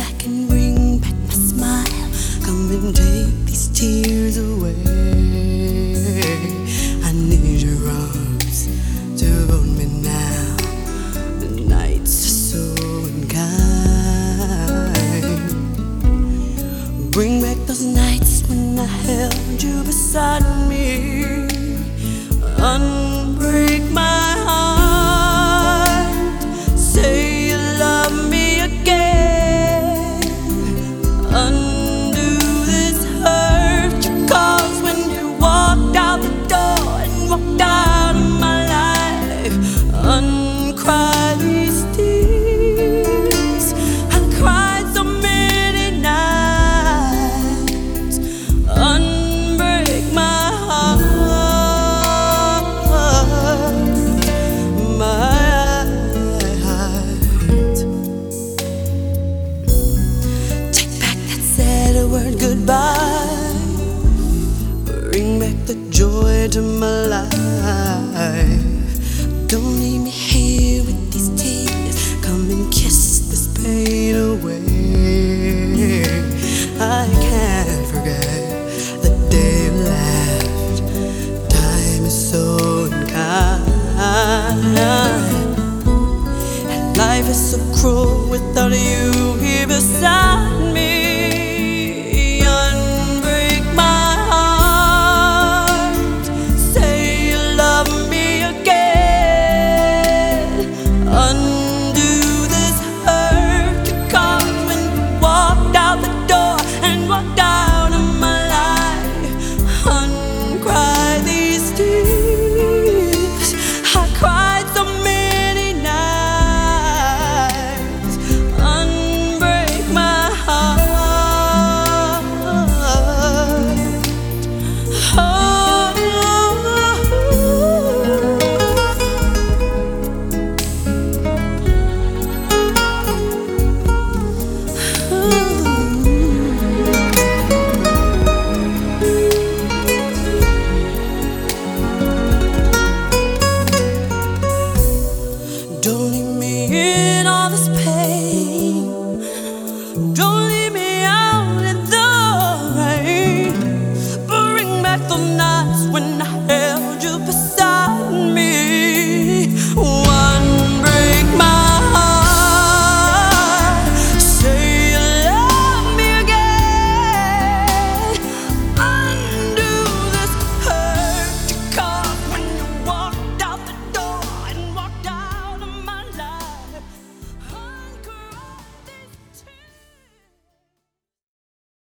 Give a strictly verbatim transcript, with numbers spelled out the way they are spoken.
back and bring back my smile. Come and take these tears away. I need your arms to hold me now. The nights are so unkind. Bring back those nights when I held you beside me. Unbreak my heart. Say you love me again. Undo this hurt you caused when you walked out the door and walked out of my life. Uncry these tears. I cried so many nights. Unbreak my heart, my heart. Take back that sad word goodbye. Bring back the joy to my life. Don't leave me here with these tears. Come and kiss this pain away. I can't forget the day you left. Time is so unkind, and life is so cruel without you here beside me. Unbreak my heart. Say you love me again. Undo this hurt you caused when you walked out the door and walked out of my life. Uncry these tears. I cried so many nights. Unbreak my heart. Don't leave me in all this pain. Don't